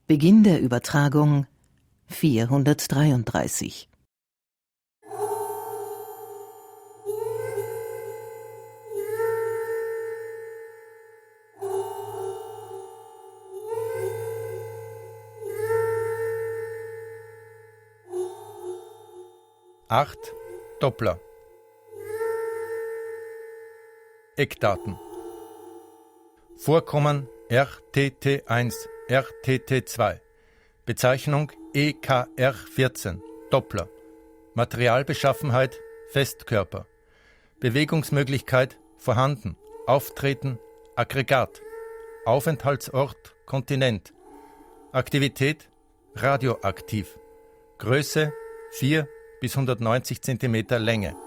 Beginn der Übertragung 433. Doppler. Eckdaten. Vorkommen RTT1, RTT2. Bezeichnung EKR14, Doppler. Materialbeschaffenheit Festkörper. Bewegungsmöglichkeit vorhanden. Auftreten Aggregat. Aufenthaltsort Kontinent. Aktivität radioaktiv. Größe 4 bis 190 cm Länge.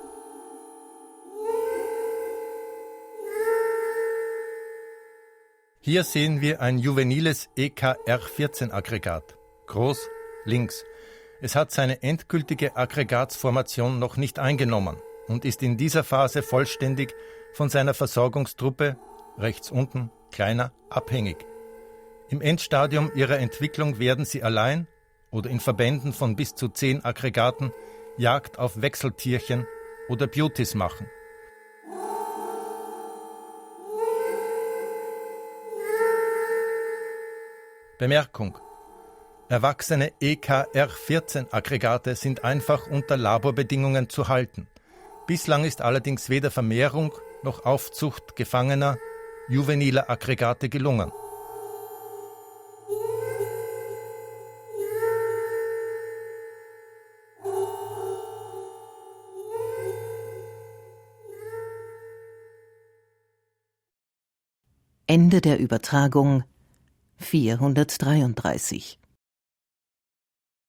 Hier sehen wir ein juveniles EKR14-Aggregat. Groß, links. Es hat seine endgültige Aggregatsformation noch nicht eingenommen und ist in dieser Phase vollständig von seiner Versorgungstruppe, rechts unten, kleiner, abhängig. Im Endstadium ihrer Entwicklung werden sie allein oder in Verbänden von bis zu 10 Aggregaten Jagd auf Wechseltierchen oder Beauties machen. Bemerkung: Erwachsene EKR14-Aggregate sind einfach unter Laborbedingungen zu halten. Bislang ist allerdings weder Vermehrung noch Aufzucht gefangener, juveniler Aggregate gelungen. Ende der Übertragung 433.